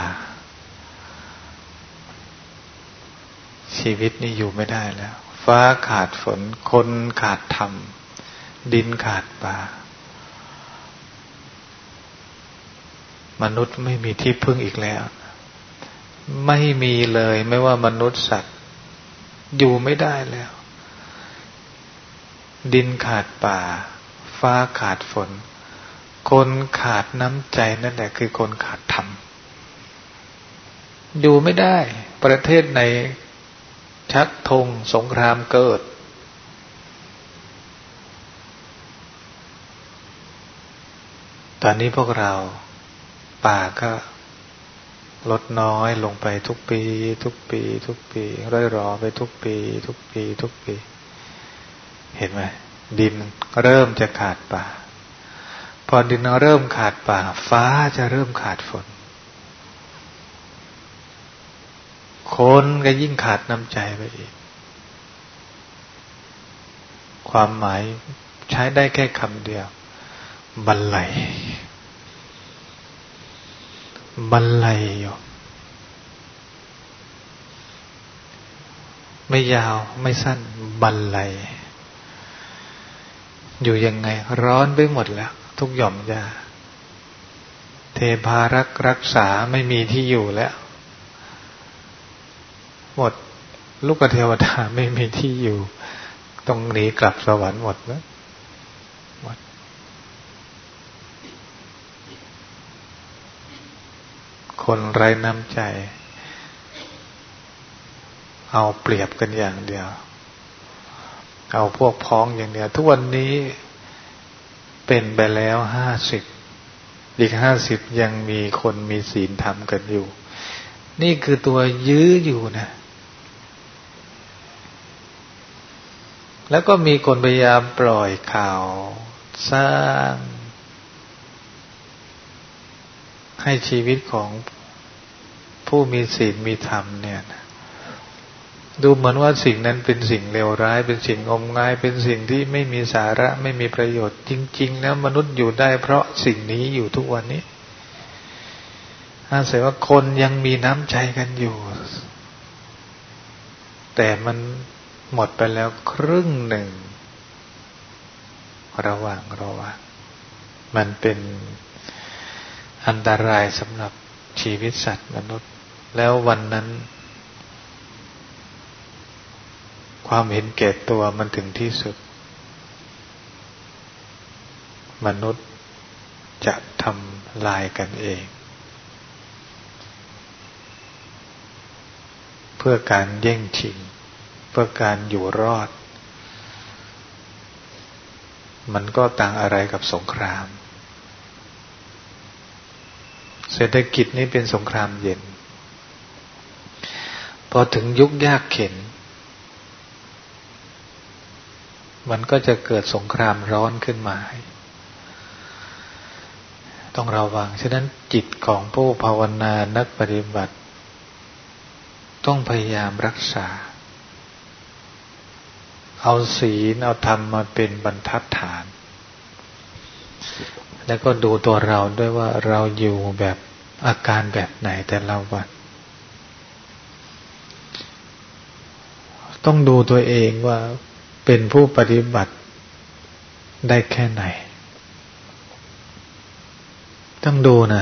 ชีวิตนี้อยู่ไม่ได้แล้วฟ้าขาดฝนคนขาดธรรมดินขาดป่ามนุษย์ไม่มีที่พึ่งอีกแล้วไม่มีเลยไม่ว่ามนุษย์สัตว์อยู่ไม่ได้แล้วดินขาดป่าฟ้าขาดฝนคนขาดน้ำใจนั่นแหละคือคนขาดธรรมอยู่ไม่ได้ประเทศไหนชักธงสงครามเกิดตอนนี้พวกเราป่าก็ลดน้อยลงไปทุกปีทุกปีทุกปีร่อยรอไปทุกปีทุกปีทุกปีเห็นไหมดินเริ่มจะขาดป่าพอดินเริ่มขาดป่าฟ้าจะเริ่มขาดฝนคนก็ยิ่งขาดน้ำใจไปอีกความหมายใช้ได้แค่คำเดียวบรรลัยบรรลัยอยู่ไม่ยาวไม่สั้นบรรลัยอยู่ยังไงร้อนไปหมดแล้วทุกหย่อมหญ้าเทพารักษ์รักษาไม่มีที่อยู่แล้วหมดลูกเทวดาไม่มีที่อยู่ต้องหนีกลับสวรรค์หมดแล้วหมดคนไร้น้ำใจเอาเปรียบกันอย่างเดียวเอาพวกพ้องอย่างเดียวทุกวันนี้เป็นไปแล้วห้าสิบอีกห้าสิบยังมีคนมีศีลธรรมกันอยู่นี่คือตัวยื้ออยู่นะแล้วก็มีคนพยายามปล่อยข่าวสร้างให้ชีวิตของผู้มีศีลมีธรรมเนี่ยนะดูเหมือนว่าสิ่งนั้นเป็นสิ่งเลวร้ายเป็นสิ่งงมงายเป็นสิ่งที่ไม่มีสาระไม่มีประโยชน์จริงๆแล้วมนุษย์อยู่ได้เพราะสิ่งนี้อยู่ทุกวันนี้อาศัยว่าคนยังมีน้ำใจกันอยู่แต่มันหมดไปแล้วครึ่งหนึ่งระหว่างระหว่างมันเป็นอันตรายสำหรับชีวิตสัตว์มนุษย์แล้ววันนั้นความเห็นแก่ตัวมันถึงที่สุดมนุษย์จะทำลายกันเองเพื่อการแย่งชิงเพื่อการอยู่รอดมันก็ต่างอะไรกับสงครามเศรษฐกิจนี้เป็นสงครามเย็นพอถึงยุคยากเข็ญมันก็จะเกิดสงครามร้อนขึ้นมาต้องระวังฉะนั้นจิตของผู้ภาวนานักปฏิบัติต้องพยายามรักษาเอาศีลเอาธรรมมาเป็นบรรทัดฐานแล้วก็ดูตัวเราด้วยว่าเราอยู่แบบอาการแบบไหนแต่ละวันต้องดูตัวเองว่าเป็นผู้ปฏิบัติได้แค่ไหนต้องดูนะ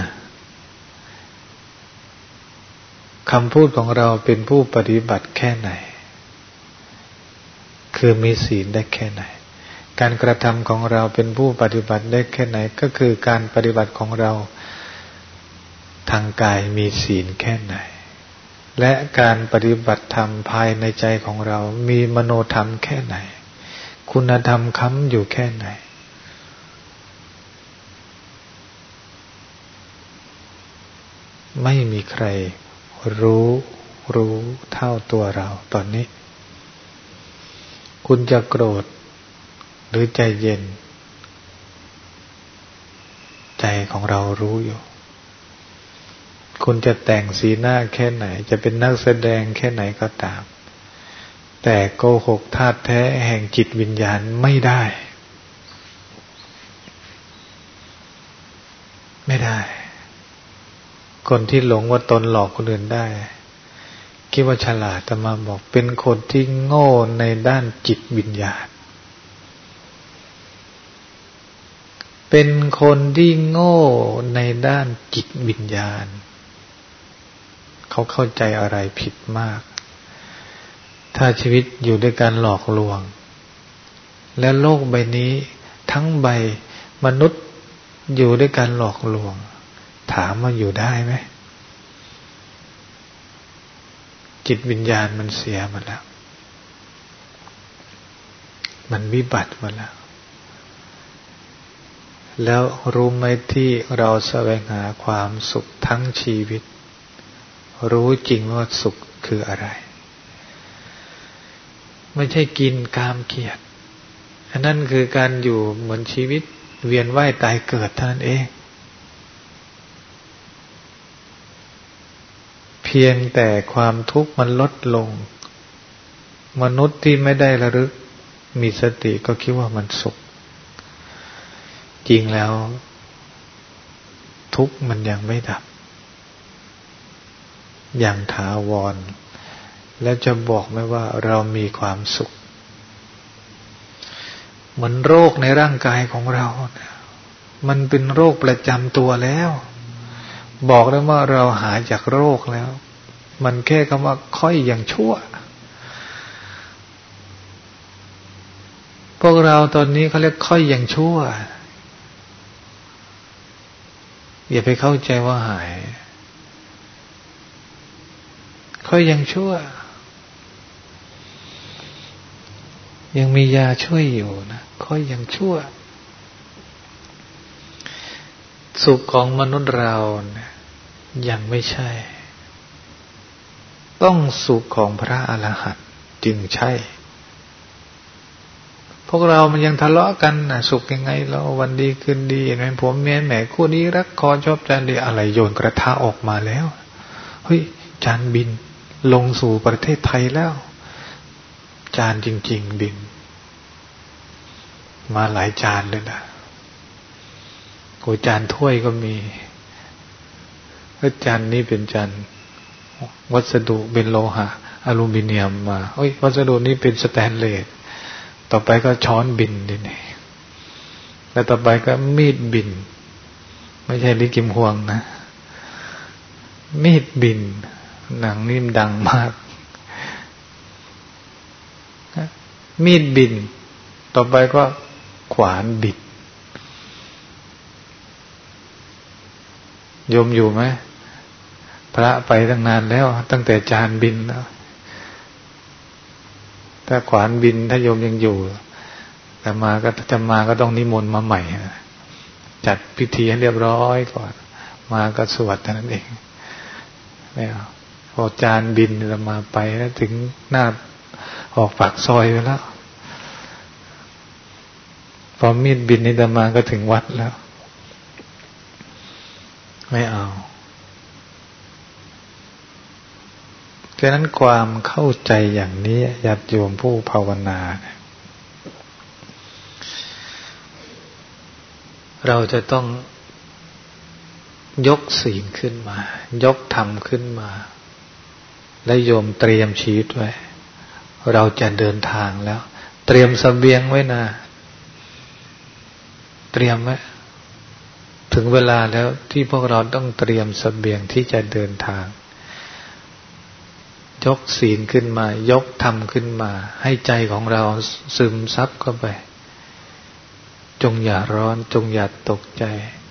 คำพูดของเราเป็นผู้ปฏิบัติแค่ไหนคือมีศีลได้แค่ไหนการกระทำของเราเป็นผู้ปฏิบัติได้แค่ไหนก็คือการปฏิบัติของเราทางกายมีศีลแค่ไหนและการปฏิบัติธรรมภายในใจของเรามีมโนธรรมแค่ไหนคุณธรรมค้ำอยู่แค่ไหนไม่มีใครรู้รู้เท่าตัวเราตอนนี้คุณจะโกรธหรือใจเย็นใจของเรารู้อยู่คุณจะแต่งสีหน้าแค่ไหนจะเป็นนักแสดงแค่ไหนก็ตามแต่โกหกธาตุแท้แห่งจิตวิญญาณไม่ได้ไม่ได้คนที่หลงว่าตนหลอกคนอื่นได้คิดว่าฉลาดแต่มาบอกเป็นคนที่โง่ในด้านจิตวิญญาณเป็นคนที่โง่ในด้านจิตวิญญาณเขาเข้าใจอะไรผิดมากถ้าชีวิตอยู่ด้วยการหลอกลวงและโลกใบนี้ทั้งใบมนุษย์อยู่ด้วยการหลอกลวงถามว่าอยู่ได้ไหมจิตวิญญาณมันเสียหมดแล้วมันวิบัติหมดแล้วแล้วรู้ไหมที่เราแสวงหาความสุขทั้งชีวิตรู้จริงว่าสุขคืออะไรไม่ใช่กินกามเกียรติอันนั้นคือการอยู่เหมือนชีวิตเวียนว่ายตายเกิดเท่านั้นเองเพียงแต่ความทุกข์มันลดลงมนุษย์ที่ไม่ได้ระลึกมีสติก็คิดว่ามันสุขจริงแล้วทุกข์มันยังไม่ดับอย่างถาวรแล้วจะบอกไหมว่าเรามีความสุขเหมือนโรคในร่างกายของเรามันเป็นโรคประจำตัวแล้วบอกได้ว่าเราหายจากโรคแล้วมันแค่คำว่าค่อยยังชั่วพวกเราตอนนี้เขาเรียกค่อยยังชั่วอย่าไปเข้าใจว่าหายค่อยยังชั่วยังมียาช่วยอยู่นะค่อยยังชั่วสุขของมนุษย์เราเนี่ยยังไม่ใช่ต้องสุขของพระอรหันต์จึงใช่พวกเรามันยังทะเลาะกันนะสุขยังไงเราวันดีคืนดีเห็นไหมผมเมียแหมคู่นี้รักคอชอบจันดีอะไรโยนกระทะออกมาแล้วเฮ้ยจานบินลงสู่ประเทศไทยแล้วจานจริงๆบินมาหลายจานเลยนะโอ้จานถ้วยก็มีแล้วจานนี้เป็นจานวัสดุเป็นโลหะอลูมิเนียมมาเฮ้ยวัสดุนี้เป็นสแตนเลสต่อไปก็ช้อนบินดินี่แล้วต่อไปก็มีดบินไม่ใช่ลิกิมฮวงนะมีดบินหนังนี่ดังมากมีดบินต่อไปก็ขวานบิดโยมอยู่ไหมพระไปตั้งนานแล้วตั้งแต่จานบินแล้วถ้าขวานบินถ้าโยมยังอยู่แต่มาก็จะมาก็ต้องนิมนต์มาใหม่จัดพิธีให้เรียบร้อยก่อนมาก็สวดเท่านั้นเองไม่เอาพอจานบินจะมาไปแล้วถึงหน้าออกปากซอยไปแล้วพอมีดบินนี่จะมาก็ถึงวัดแล้วไม่เอาฉะนั้นความเข้าใจอย่างนี้ญาติโยมผู้ภาวนาเราจะต้องยกศีลขึ้นมายกธรรมขึ้นมาและโยมเตรียมชีวิตไว้เราจะเดินทางแล้วเตรียมเสบียงไว้นะเตรียมไว้ถึงเวลาแล้วที่พวกเราต้องเตรียมเสบียงที่จะเดินทางยกศีลขึ้นมายกธรรมขึ้นมาให้ใจของเราซึมซับเข้าไปจงอย่าร้อนจงอย่าตกใจ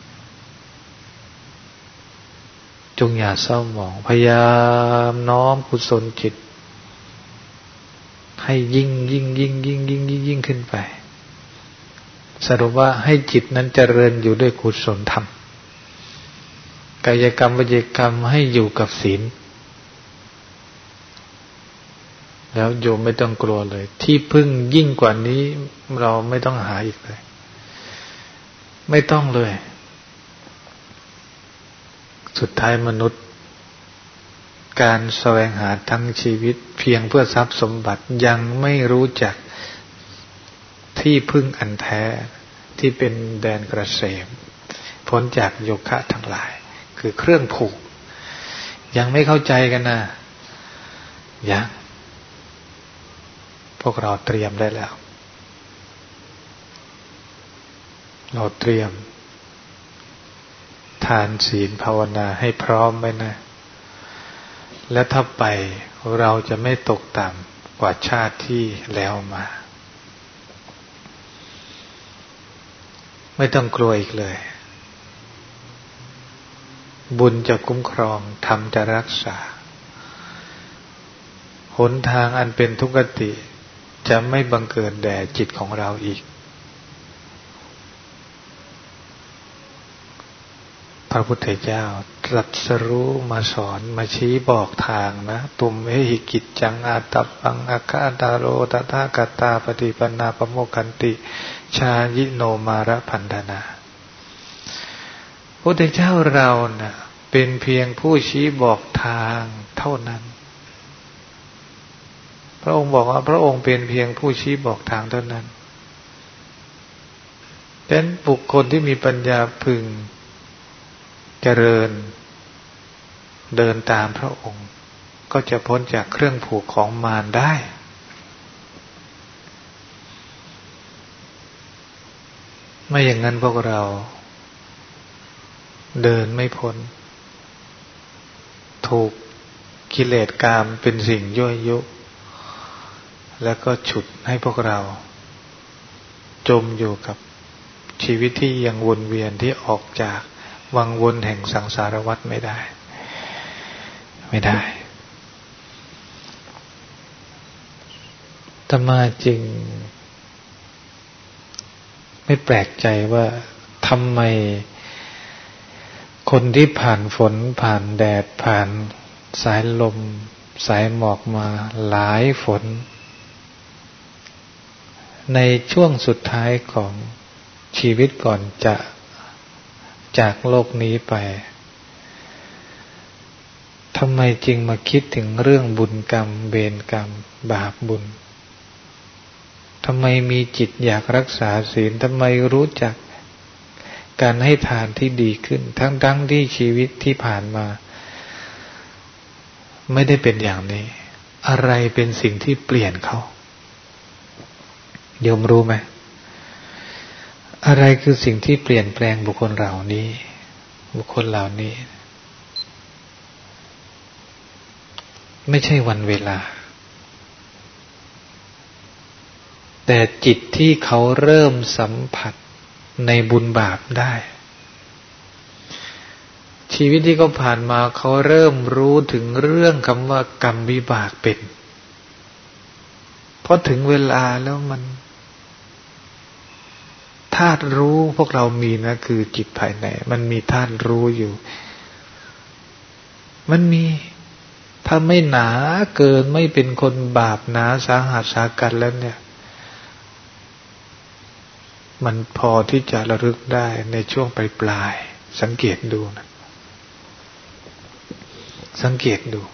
จงอย่าเศร้าหมองพยายามน้อมกุศลจิตให้ยิ่งยิ่งยิ่งยิ่งยิ่งยิ่งยิ่งขึ้นไปสรุปว่าให้จิตนั้นเจริญอยู่ด้วยกุศลธรรมกายกรรมวจีกรรมให้อยู่กับศีลแล้วโยมไม่ต้องกลัวเลยที่พึ่งยิ่งกว่านี้เราไม่ต้องหาอีกเลยไม่ต้องเลยสุดท้ายมนุษย์การแสวงหาทั้งชีวิตเพียงเพื่อทรัพย์สมบัติยังไม่รู้จักที่พึ่งอันแท้ที่เป็นแดนเกษมพ้นจากโยคะทั้งหลายคือเครื่องผูกยังไม่เข้าใจกันนะยังพวกเราเตรียมได้แล้วเราเตรียมทานศีลภาวนาให้พร้อมไว้นะและถ้าไปเราจะไม่ตกต่ำกว่าชาติที่แล้วมาไม่ต้องกลัวอีกเลยบุญจะคุ้มครองธรรมจะรักษาหนทางอันเป็นทุกขติจะไม่บังเกิดแด่จิตของเราอีกพระพุทธเจ้าตรัสรู้มาสอนมาชี้บอกทางนะตุมเอหิกิจจังอาตัปปังอาคาตาโรตถาคตาปฏิปันนาปโมคคันติชายิโนมาระพันธนาพระพุทธเจ้าเรานะ่ะเป็นเพียงผู้ชี้บอกทางเท่านั้นพระองค์บอกว่าพระองค์เป็นเพียงผู้ชี้บอกทางเท่านั้นดังนั้นบุคคลที่มีปัญญาพึงเจริญเดินตามพระองค์ก็จะพ้นจากเครื่องผูกของมารได้ไม่อย่างนั้นพวกเราเดินไม่พ้นถูกกิเลสกามเป็นสิ่งยั่วยุแล้วก็ฉุดให้พวกเราจมอยู่กับชีวิตที่ยังวนเวียนที่ออกจากวังวนแห่งสังสารวัฏไม่ได้ไม่ได้อาตมาจึงไม่แปลกใจว่าทำไมคนที่ผ่านฝนผ่านแดดผ่านสายลมสายหมอกมาหลายฝนในช่วงสุดท้ายของชีวิตก่อนจะจากโลกนี้ไปทำไมจึงมาคิดถึงเรื่องบุญกรรมเวรกรรมบาปบุญทำไมมีจิตอยากรักษาศีลทำไมรู้จักการให้ทานที่ดีขึ้นทั้งๆที่ชีวิตที่ผ่านมาไม่ได้เป็นอย่างนี้อะไรเป็นสิ่งที่เปลี่ยนเขาโยมรู้ไหมอะไรคือสิ่งที่เปลี่ยนแปลงบุคคลเหล่านี้บุคคลเหล่านี้ไม่ใช่วันเวลาแต่จิตที่เขาเริ่มสัมผัสในบุญบาปได้ชีวิตที่เขาผ่านมาเขาเริ่มรู้ถึงเรื่องคำว่ากรรมวิบากเป็นพอถึงเวลาแล้วมันธาตุรู้พวกเรามีนะคือจิตภายในมันมีธาตุรู้อยู่มันมีถ้าไม่หนาเกินไม่เป็นคนบาปหนาสาหัสสากันแล้วเนี่ยมันพอที่จะระลึกได้ในช่วงปลายปลายสังเกตดูนะสังเกตดู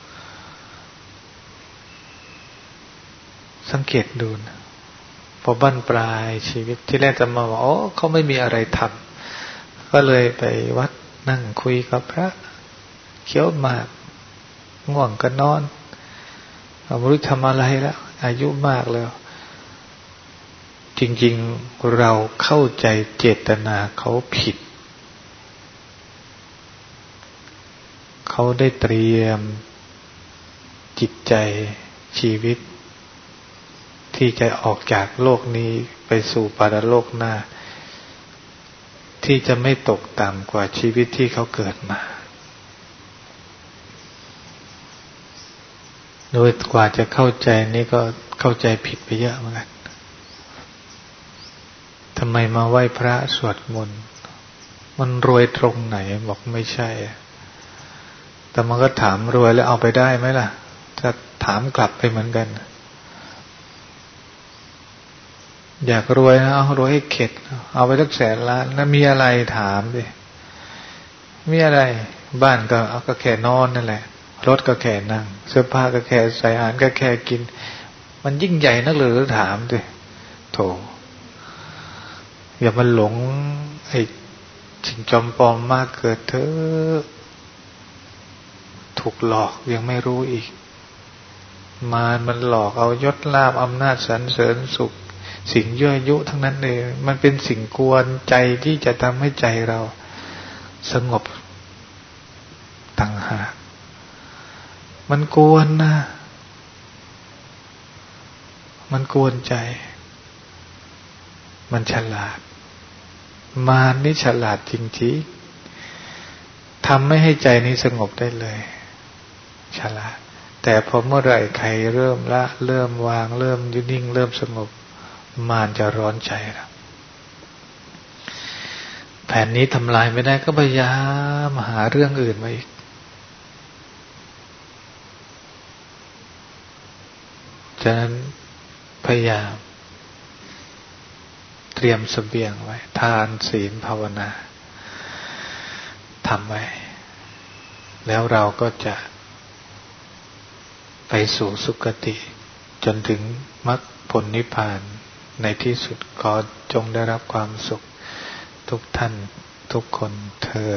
สังเกตดูนะพอบั้นปลายชีวิตที่แรกจะมาบอกอ๋อเขาไม่มีอะไรทำก็เลยไปวัดนั่งคุยกับพระเคี้ยวหมากง่วงก็นอนไม่รู้ทำอะไรแล้วอายุมากแล้วจริงๆเราเข้าใจเจตนาเขาผิดเขาได้เตรียมจิตใจชีวิตที่จะออกจากโลกนี้ไปสู่ปรโลกหน้าที่จะไม่ตกต่ำกว่าชีวิตที่เขาเกิดมาโดยกว่าจะเข้าใจนี่ก็เข้าใจผิดไปเยอะเหมือนกันทำไมมาไหว้พระสวดมนต์มันรวยตรงไหนบอกไม่ใช่แต่มันก็ถามรวยแล้วเอาไปได้ไหมล่ะจะถามกลับไปเหมือนกันอยากรวยนะเอารวยให้เข็ดเอาไปสักแสนล้านแล้วมีอะไรถามดิมีอะไรบ้านก็เอาก็แค่นอนนั่นแหละรถก็แค่นั่งเสื้อผ้าก็แค่ใส่อาหารก็แค่กินมันยิ่งใหญ่นักหรือถามดิโถอย่ามาหลงไอ้สิ่งจอมปลอมมากเกิดเถอะถูกหลอกยังไม่รู้อีกมารมันหลอกเอายศลาภอำนาจสรรเสริญสุขสิ่งยั่วยุทั้งนั้นเองมันเป็นสิ่งกวนใจที่จะทำให้ใจเราสงบต่างหากมันกวนนะมันกวนใจมันฉลาดมารนี่ฉลาดจริงๆทำไม่ให้ใจนี้สงบได้เลยฉลาดแต่พอเมื่อไหร่ใครเริ่มละเริ่มวางเริ่มอยู่นิ่งเริ่มสงบมารจะร้อนใจแล้วแผผนนี้ทำลายไม่ได้ก็พยายามหาเรื่องอื่นมาอีกฉะนั้นพยายามเตรียมเสบียงไว้ทานศีลภาวนาทำไว้แล้วเราก็จะไปสู่สุคติจนถึงมรรคผลนิพพานในที่สุดขอจงได้รับความสุขทุกท่านทุกคนเทอญ